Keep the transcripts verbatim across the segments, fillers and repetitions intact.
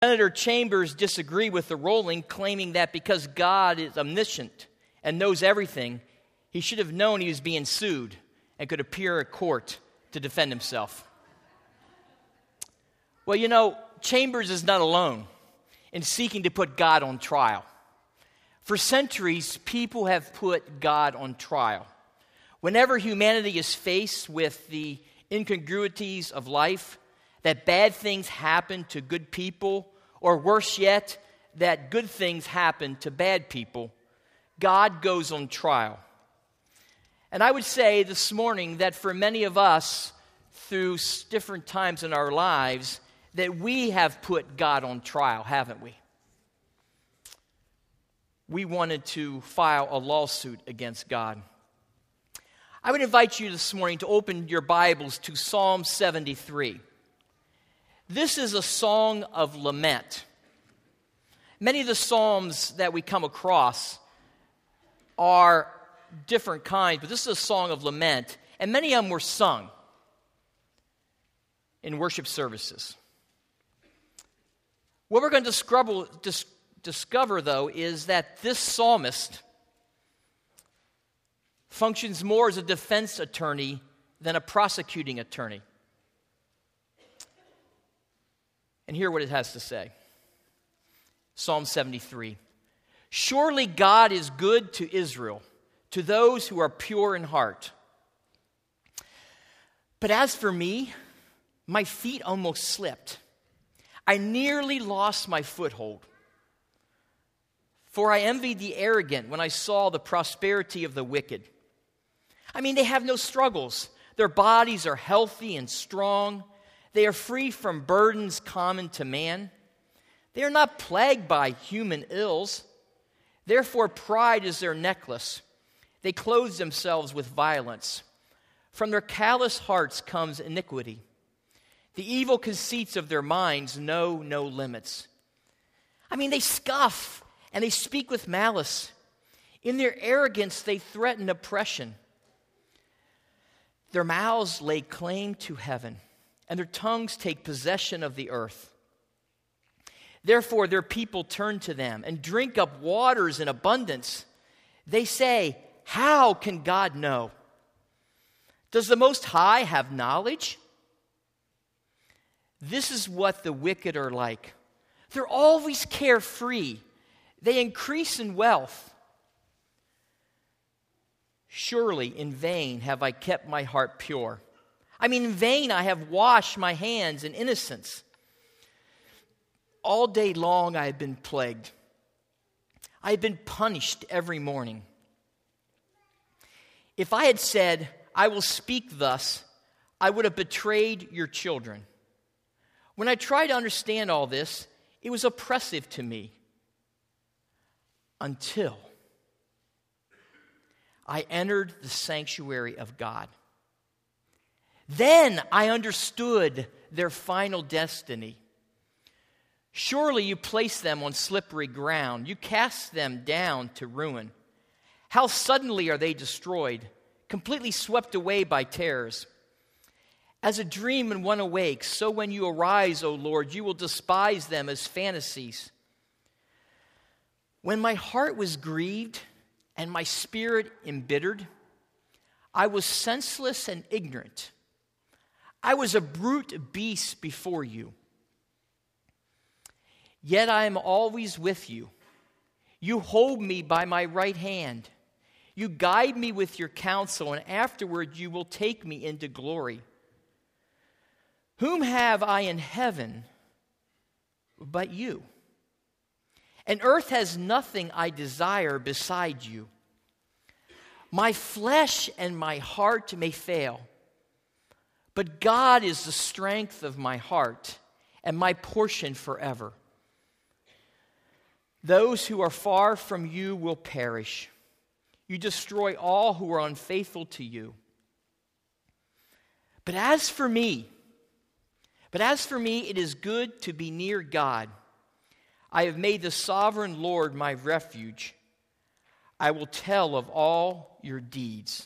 Senator Chambers disagreed with the ruling, claiming that because God is omniscient and knows everything, he should have known he was being sued and could appear at court to defend himself. Well, you know, Chambers is not alone in seeking to put God on trial. For centuries, people have put God on trial. Whenever humanity is faced with the incongruities of life, that bad things happen to good people, or worse yet, that good things happen to bad people, God goes on trial. And I would say this morning that for many of us, through different times in our lives, that we have put God on trial, haven't we? We wanted to file a lawsuit against God. I would invite you this morning to open your Bibles to Psalm seventy-three. This is a song of lament. Many of the psalms that we come across are different kinds, but this is a song of lament, and many of them were sung in worship services. What we're going to discover, dis- discover, though, is that this psalmist functions more as a defense attorney than a prosecuting attorney. And hear what it has to say. Psalm seventy-three. Surely God is good to Israel, to those who are pure in heart. But as for me, my feet almost slipped. I nearly lost my foothold. For I envied the arrogant when I saw the prosperity of the wicked. I mean, they have no struggles. Their bodies are healthy and strong. They are free from burdens common to man. They are not plagued by human ills. Therefore, pride is their necklace. They clothe themselves with violence. From their callous hearts comes iniquity. The evil conceits of their minds know no limits. I mean, they scoff and they speak with malice. In their arrogance, they threaten oppression. Their mouths lay claim to heaven, and their tongues take possession of the earth. Therefore, their people turn to them and drink up waters in abundance. They say, how can God know? Does the Most High have knowledge? This is what the wicked are like. They're always carefree. They increase in wealth. Surely in vain have I kept my heart pure. I mean, in vain I have washed my hands in innocence. All day long I have been plagued. I have been punished every morning. If I had said, I will speak thus, I would have betrayed your children. When I tried to understand all this, it was oppressive to me. Until I entered the sanctuary of God. Then I understood their final destiny. Surely you place them on slippery ground. You cast them down to ruin. How suddenly are they destroyed, completely swept away by terrors. As a dream when one awakes, so when you arise, O Lord, you will despise them as fantasies. When my heart was grieved and my spirit embittered, I was senseless and ignorant. I was a brute beast before you. Yet I am always with you. You hold me by my right hand. You guide me with your counsel, and afterward you will take me into glory. Whom have I in heaven but you? And earth has nothing I desire beside you. My flesh and my heart may fail, but God is the strength of my heart and my portion forever. Those who are far from you will perish. You destroy all who are unfaithful to you. But as for me, but as for me, it is good to be near God. I have made the sovereign Lord my refuge. I will tell of all your deeds.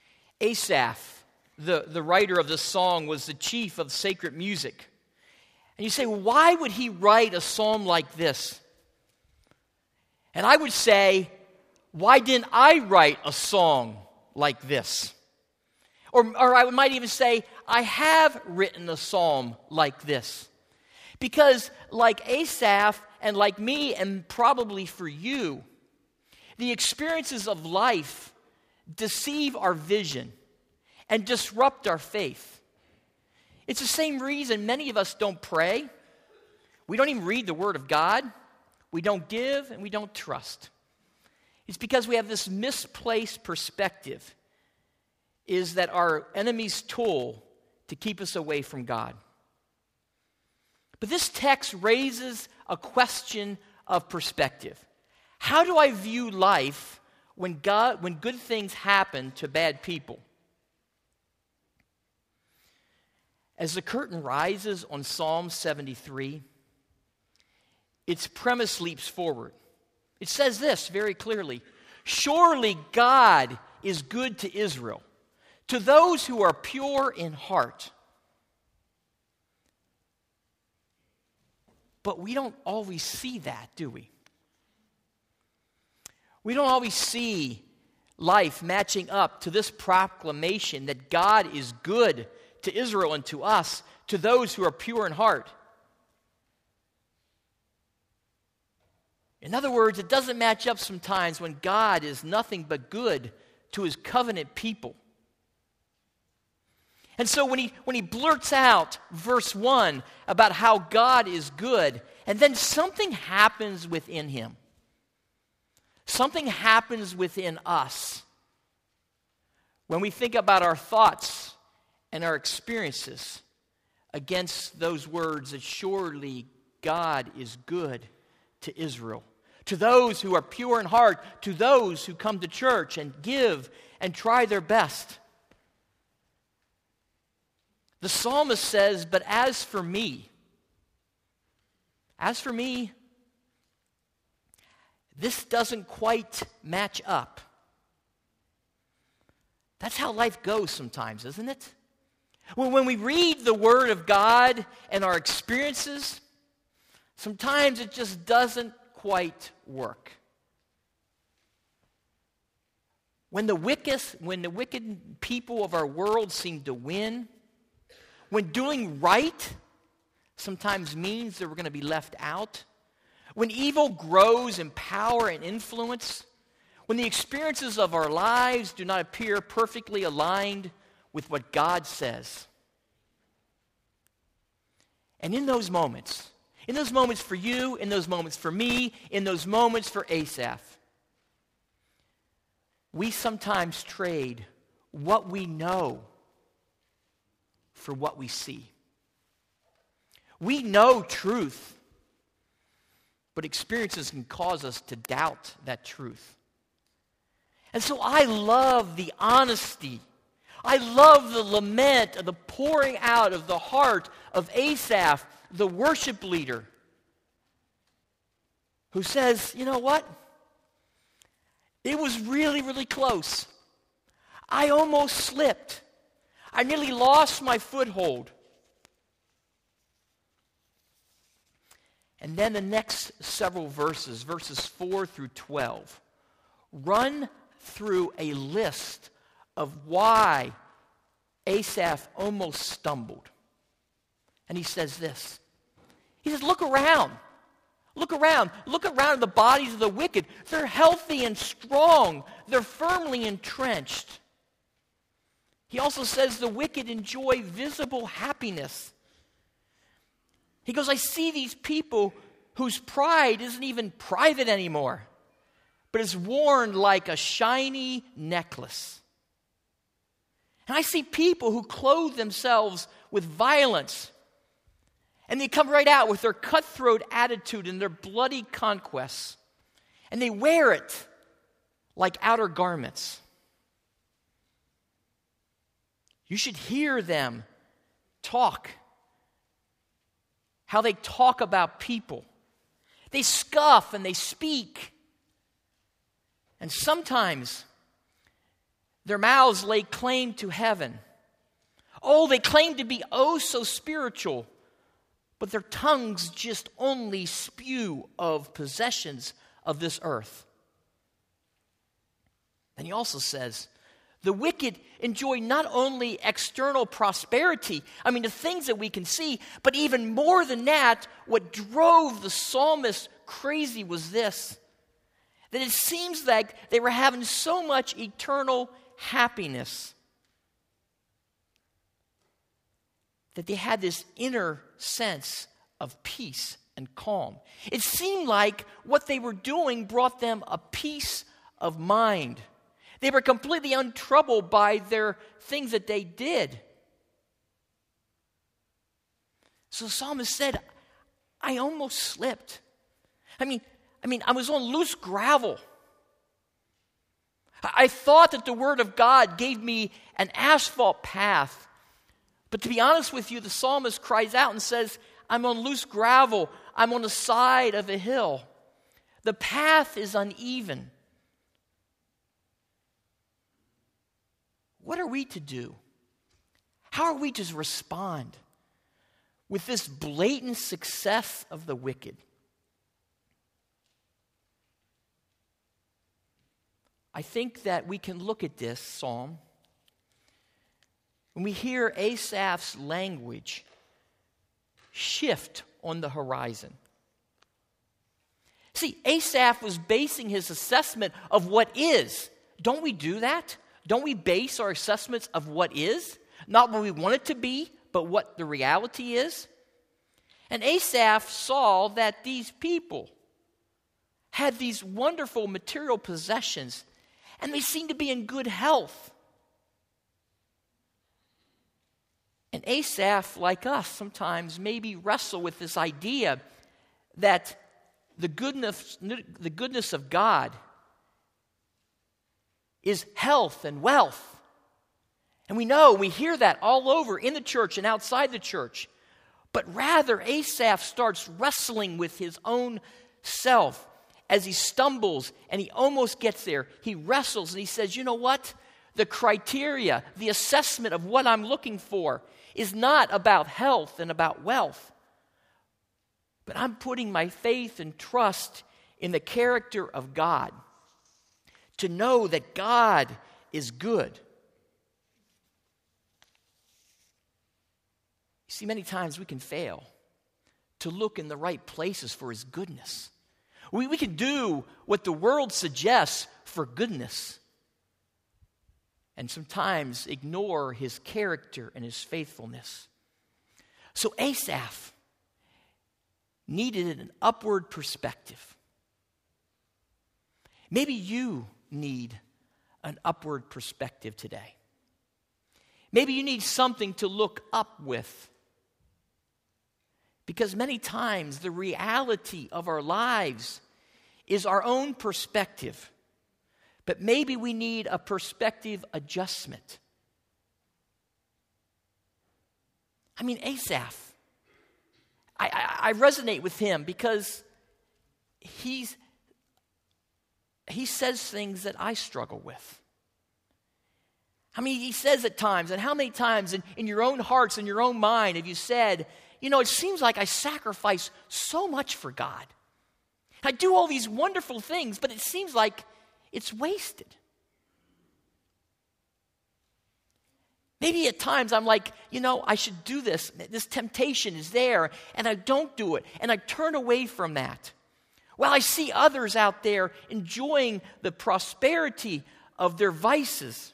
Asaph, the, the writer of this song, was the chief of sacred music. And you say, well, why would he write a psalm like this? And I would say, why didn't I write a song like this? Or, or I might even say, I have written a psalm like this. Because like Asaph and like me, and probably for you, the experiences of life deceive our vision and disrupt our faith. It's the same reason many of us don't pray. We don't even read the Word of God. We don't give, and we don't trust. It's because we have this misplaced perspective, is that our enemy's tool to keep us away from God. But this text raises a question of perspective. How do I view life when God, when good things happen to bad people? As the curtain rises on Psalm seventy-three, its premise leaps forward. It says this very clearly: surely God is good to Israel, to those who are pure in heart. But we don't always see that, do we? We don't always see life matching up to this proclamation that God is good to Israel and to us, to those who are pure in heart. In other words, it doesn't match up sometimes when God is nothing but good to his covenant people. And so when he, when he blurts out verse one about how God is good, and then something happens within him. Something happens within us when we think about our thoughts and our experiences against those words that surely God is good to Israel, to those who are pure in heart, to those who come to church and give and try their best. The psalmist says, but as for me, as for me, this doesn't quite match up. That's how life goes sometimes, isn't it? When, when we read the Word of God and our experiences, sometimes it just doesn't quite work. When the wicked, when the wicked people of our world seem to win, when doing right sometimes means that we're going to be left out, when evil grows in power and influence, when the experiences of our lives do not appear perfectly aligned with what God says. And in those moments, in those moments for you, in those moments for me, in those moments for Asaph, we sometimes trade what we know for what we see. We know truth, but experiences can cause us to doubt that truth. And so I love the honesty. I love the lament, the pouring out of the heart of Asaph, the worship leader, who says, you know what? It was really, really close. I almost slipped. I nearly lost my foothold. And then the next several verses, verses four through twelve, run through a list of why Asaph almost stumbled. And he says this. He says, look around. Look around. Look around at the bodies of the wicked. They're healthy and strong. They're firmly entrenched. He also says the wicked enjoy visible happiness. He goes, I see these people whose pride isn't even private anymore, but is worn like a shiny necklace. And I see people who clothe themselves with violence, and they come right out with their cutthroat attitude and their bloody conquests, and they wear it like outer garments. You should hear them talk, how they talk about people. They scoff and they speak. And sometimes their mouths lay claim to heaven. Oh, they claim to be oh so spiritual, but their tongues just only spew of possessions of this earth. And he also says, the wicked enjoy not only external prosperity, I mean, the things that we can see, but even more than that, what drove the psalmist crazy was this, that it seems like they were having so much eternal happiness that they had this inner sense of peace and calm. It seemed like what they were doing brought them a peace of mind. They were completely untroubled by their things that they did. So the psalmist said, I almost slipped. I mean, I mean, I was on loose gravel. I thought that the Word of God gave me an asphalt path. But to be honest with you, the psalmist cries out and says, I'm on loose gravel. I'm on the side of a hill. The path is uneven. What are we to do? How are we to respond with this blatant success of the wicked? I think that we can look at this psalm when we hear Asaph's language shift on the horizon. See, Asaph was basing his assessment of what is. Don't we do that? Don't we base our assessments of what is? Not what we want it to be, but what the reality is? And Asaph saw that these people had these wonderful material possessions, and they seemed to be in good health. And Asaph, like us, sometimes maybe wrestle with this idea that the goodness, the goodness of God is health and wealth. And we know, we hear that all over in the church and outside the church. But rather, Asaph starts wrestling with his own self as he stumbles and he almost gets there. He wrestles and he says, you know what? The criteria, the assessment of what I'm looking for is not about health and about wealth. But I'm putting my faith and trust in the character of God, to know that God is good. You see, many times we can fail to look in the right places for His goodness. We, we can do what the world suggests for goodness, and sometimes ignore His character and His faithfulness. So Asaph needed an upward perspective. Maybe you need an upward perspective today. Maybe you need something to look up with. Because many times the reality of our lives is our own perspective. But maybe we need a perspective adjustment. I mean, Asaph, I, I, I resonate with him because he's he says things that I struggle with. I mean, he says at times, and how many times in, in your own hearts, in your own mind, have you said, you know, it seems like I sacrifice so much for God. I do all these wonderful things, but it seems like it's wasted. Maybe at times I'm like, you know, I should do this. This temptation is there, and I don't do it, and I turn away from that. Well, I see others out there enjoying the prosperity of their vices.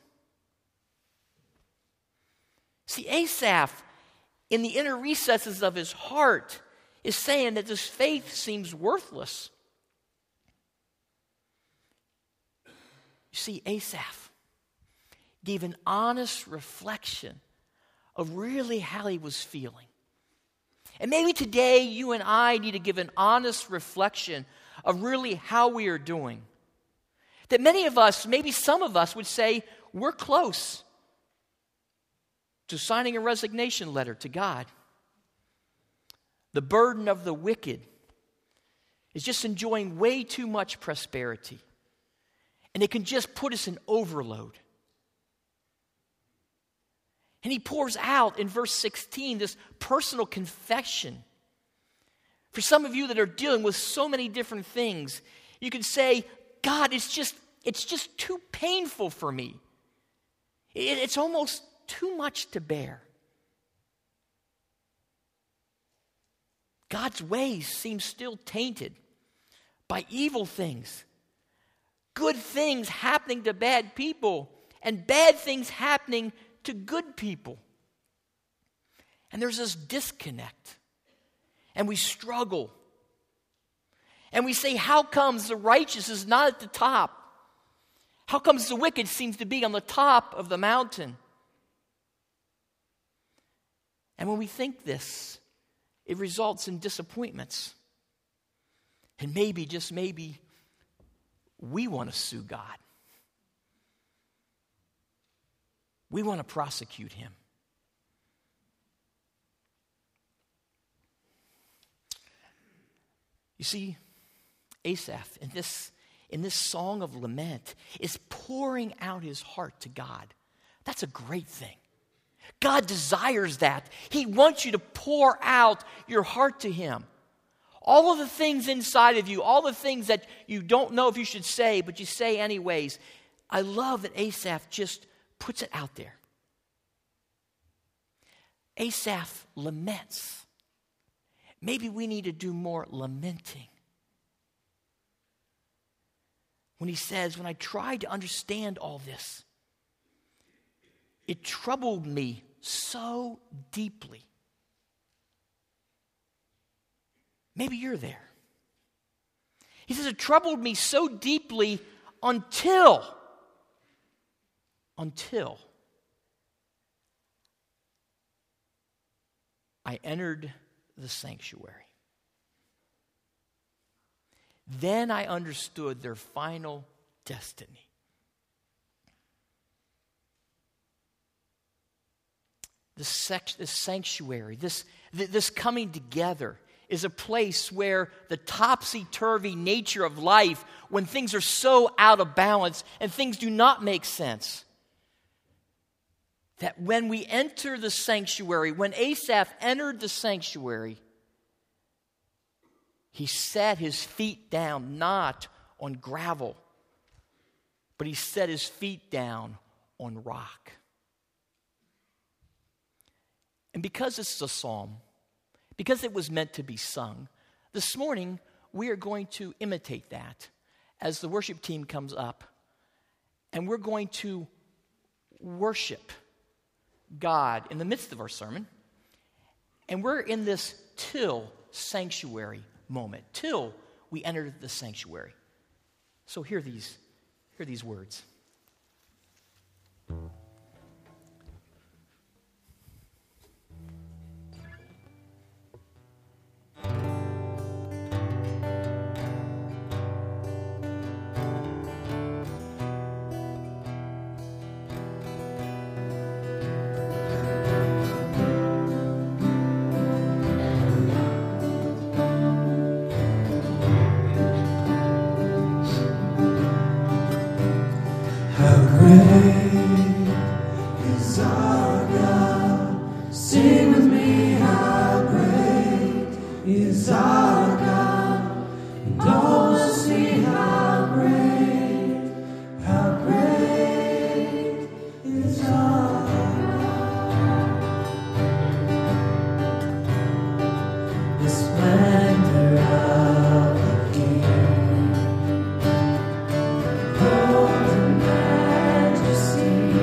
See, Asaph, in the inner recesses of his heart, is saying that this faith seems worthless. You see, Asaph gave an honest reflection of really how he was feeling. And maybe today you and I need to give an honest reflection of really how we are doing. That many of us, maybe some of us, would say, we're close to signing a resignation letter to God. The burden of the wicked is just enjoying way too much prosperity. And it can just put us in overload. And he pours out in verse sixteen this personal confession For some of you that are dealing with so many different things, you could say, God, it's just, it's just too painful for me. It, it's almost too much to bear. God's ways seem still tainted by evil things, good things happening to bad people, and bad things happening to good people. And there's this disconnect. And we struggle. And we say, how comes the righteous is not at the top? How comes the wicked seems to be on the top of the mountain? And when we think this, it results in disappointments. And maybe, just maybe, we want to sue God. We want to prosecute him. You see, Asaph, in this, in this song of lament, is pouring out his heart to God. That's a great thing. God desires that. He wants you to pour out your heart to him. All of the things inside of you, all the things that you don't know if you should say, but you say anyways. I love that Asaph just puts it out there. Asaph laments. Maybe we need to do more lamenting. When he says, when I tried to understand all this, it troubled me so deeply. Maybe you're there. He says, it troubled me so deeply until, until I entered the sanctuary. Then I understood their final destiny. This, sex, this sanctuary, this, this coming together is a place where the topsy-turvy nature of life, when things are so out of balance and things do not make sense, that when we enter the sanctuary, when Asaph entered the sanctuary, he set his feet down not on gravel, but he set his feet down on rock. And because this is a psalm, because it was meant to be sung, this morning we are going to imitate that as the worship team comes up, and we're going to worship God in the midst of our sermon. And we're in this till sanctuary moment, till we enter the sanctuary. So hear these, hear these words. Majesty.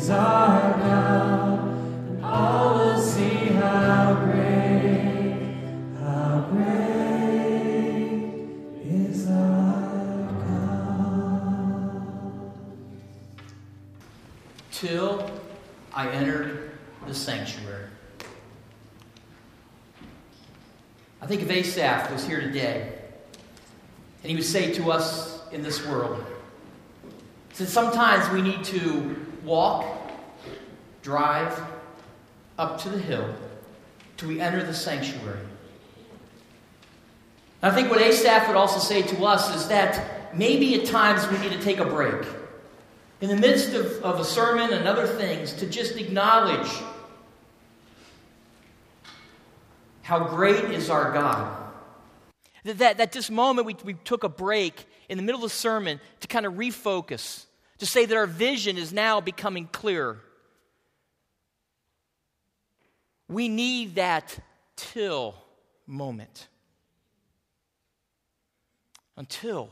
is our God, and all will see how great, how great is our God. Till I entered the sanctuary. I think if Asaph was here today, and he would say to us in this world, since sometimes we need to walk, drive up to the hill till we enter the sanctuary. I think what Asaph would also say to us is that maybe at times we need to take a break. In the midst of, of a sermon and other things, to just acknowledge how great is our God. That, that, that this moment we, we took a break in the middle of the sermon to kind of refocus, to say that our vision is now becoming clearer. We need that till moment. Until.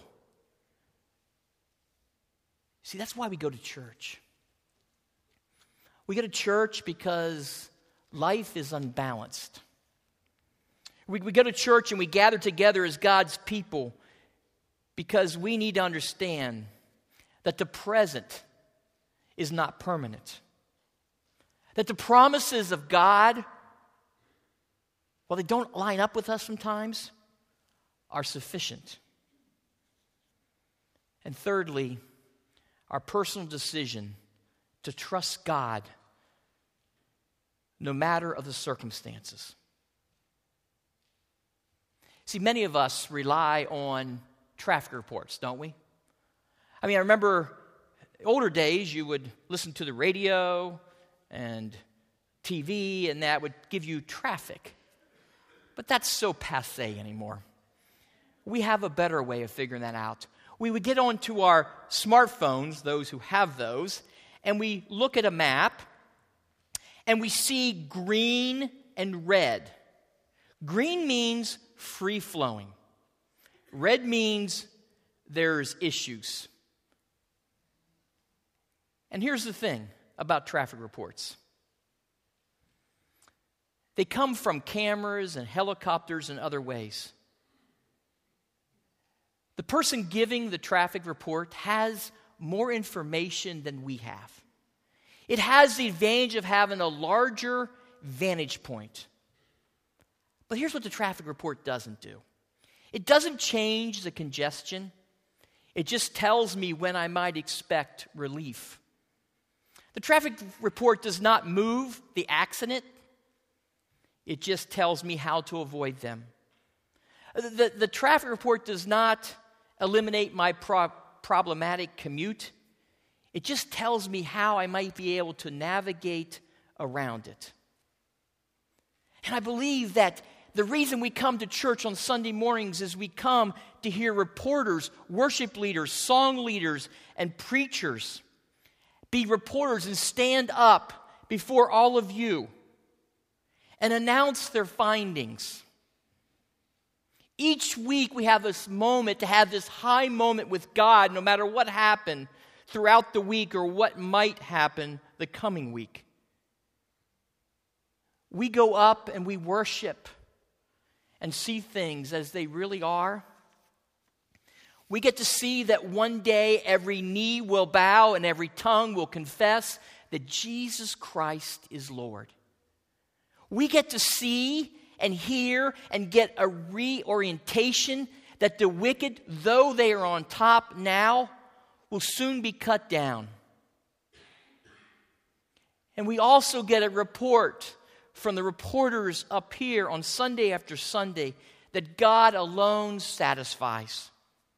See, that's why we go to church. We go to church because life is unbalanced. We, we go to church and we gather together as God's people because we need to understand that the present is not permanent. That the promises of God, while they don't line up with us sometimes, are sufficient. And thirdly, our personal decision to trust God no matter of the circumstances. See, many of us rely on traffic reports, don't we? I mean, I remember older days you would listen to the radio and T V, and that would give you traffic. But that's so passé anymore. We have a better way of figuring that out. We would get onto our smartphones, those who have those, and we look at a map, and we see green and red. Green means free-flowing. Red means there's issues. And here's the thing about traffic reports. They come from cameras and helicopters and other ways. The person giving the traffic report has more information than we have. It has the advantage of having a larger vantage point. But here's what the traffic report doesn't do. It doesn't change the congestion. It just tells me when I might expect relief. The traffic report does not move the accident. It just tells me how to avoid them. The, the traffic report does not eliminate my pro- problematic commute. It just tells me how I might be able to navigate around it. And I believe that the reason we come to church on Sunday mornings is we come to hear reporters, worship leaders, song leaders, and preachers be reporters and stand up before all of you and announce their findings. Each week we have this moment to have this high moment with God, no matter what happened throughout the week or what might happen the coming week. We go up and we worship and see things as they really are. We get to see that one day every knee will bow and every tongue will confess that Jesus Christ is Lord. We get to see and hear and get a reorientation that the wicked, though they are on top now, will soon be cut down. And we also get a report from the reporters up here on Sunday after Sunday that God alone satisfies.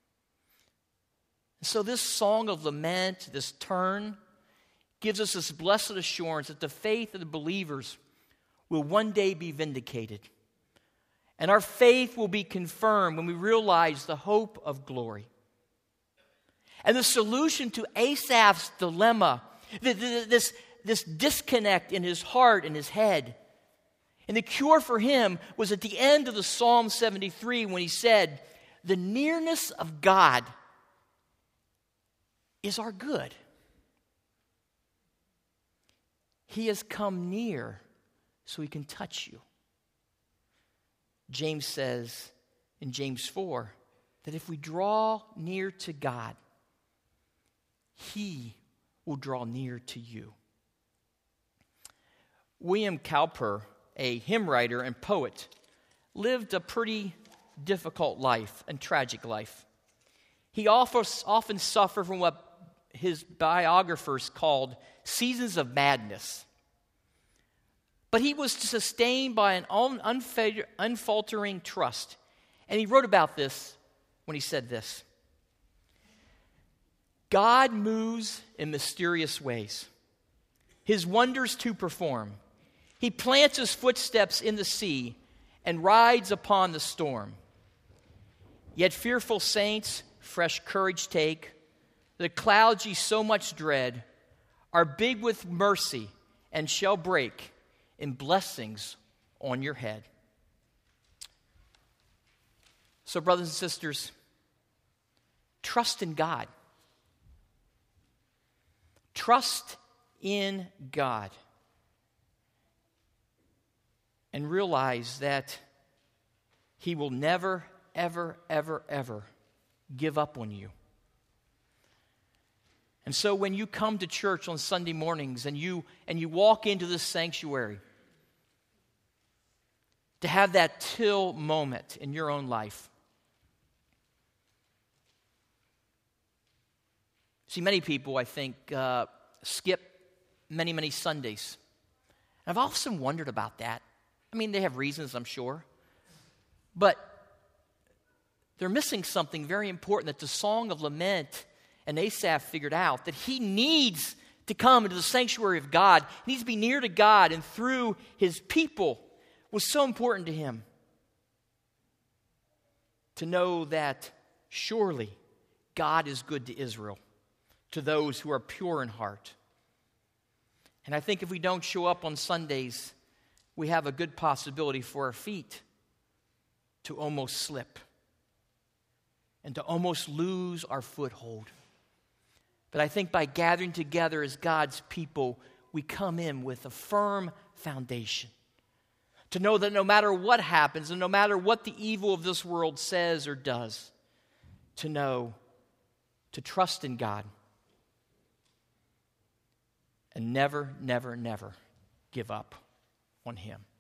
And so this song of lament, this turn, gives us this blessed assurance that the faith of the believers will one day be vindicated. And our faith will be confirmed when we realize the hope of glory. And the solution to Asaph's dilemma, this, this disconnect in his heart and his head, and the cure for him was at the end of the Psalm seventy-three when he said, "The nearness of God is our good." He has come near so he can touch you. James says in James four that if we draw near to God, he will draw near to you. William Cowper, a hymn writer and poet, lived a pretty difficult life and tragic life. He often suffered from what his biographers called seasons of madness. But he was sustained by an unfaltering trust. And he wrote about this when he said this: God moves in mysterious ways, his wonders to perform. He plants his footsteps in the sea and rides upon the storm. Yet fearful saints fresh courage take. The clouds ye so much dread are big with mercy and shall break in blessings on your head. So, brothers and sisters, trust in God. Trust in God. And realize that he will never, ever, ever, ever give up on you. And so when you come to church on Sunday mornings and you and you walk into this sanctuary, to have that till moment in your own life. See, many people, I think, uh, skip many, many Sundays. And I've often wondered about that. I mean, they have reasons, I'm sure. But they're missing something very important that the Song of Lament and Asaph figured out, that he needs to come into the sanctuary of God. He needs to be near to God, and through his people was so important to him to know that surely God is good to Israel, to those who are pure in heart. And I think if we don't show up on Sundays, we have a good possibility for our feet to almost slip and to almost lose our foothold. But I think by gathering together as God's people, we come in with a firm foundation to know that no matter what happens and no matter what the evil of this world says or does, to know, to trust in God and never, never, never give up on him.